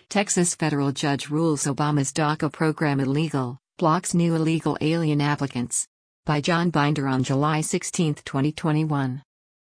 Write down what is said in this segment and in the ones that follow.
Texas federal judge rules Obama's DACA program illegal, blocks new illegal alien applicants. By John Binder on July 16, 2021.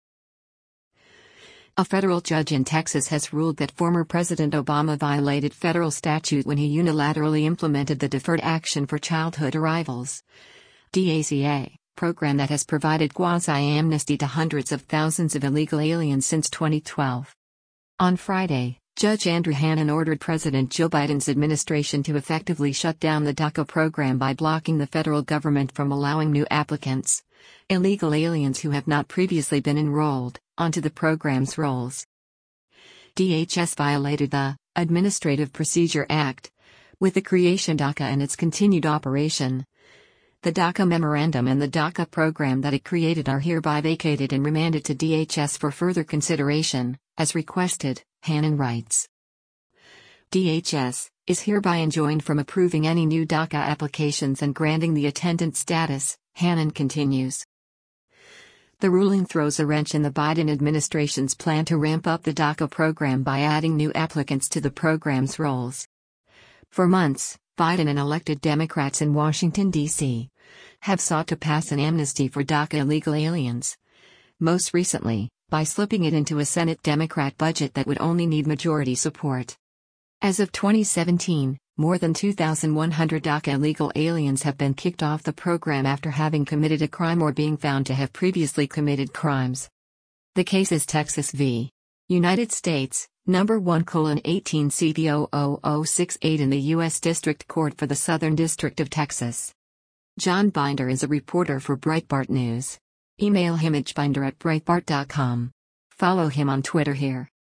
A federal judge in Texas has ruled that former President Obama violated federal statute when he unilaterally implemented the Deferred Action for Childhood Arrivals (DACA) program that has provided quasi-amnesty to hundreds of thousands of illegal aliens since 2012. On Friday, Judge Andrew Hanen ordered President Joe Biden's administration to effectively shut down the DACA program by blocking the federal government from allowing new applicants, illegal aliens who have not previously been enrolled, onto the program's rolls. DHS violated the Administrative Procedure Act with the creation of DACA and its continued operation. The DACA memorandum and the DACA program that it created are hereby vacated and remanded to DHS for further consideration, as requested, Hanen writes. DHS is hereby enjoined from approving any new DACA applications and granting the attendant status, Hanen continues. The ruling throws a wrench in the Biden administration's plan to ramp up the DACA program by adding new applicants to the program's rolls. For months, Biden and elected Democrats in Washington, D.C., have sought to pass an amnesty for DACA illegal aliens. Most recently, by slipping it into a Senate Democrat budget that would only need majority support. As of 2017, more than 2,100 DACA illegal aliens have been kicked off the program after having committed a crime or being found to have previously committed crimes. The case is Texas v. United States, number 1:18 CB00068 in the U.S. District Court for the Southern District of Texas. John Binder is a reporter for Breitbart News. Email him at binder@breitbart.com. Follow him on Twitter here.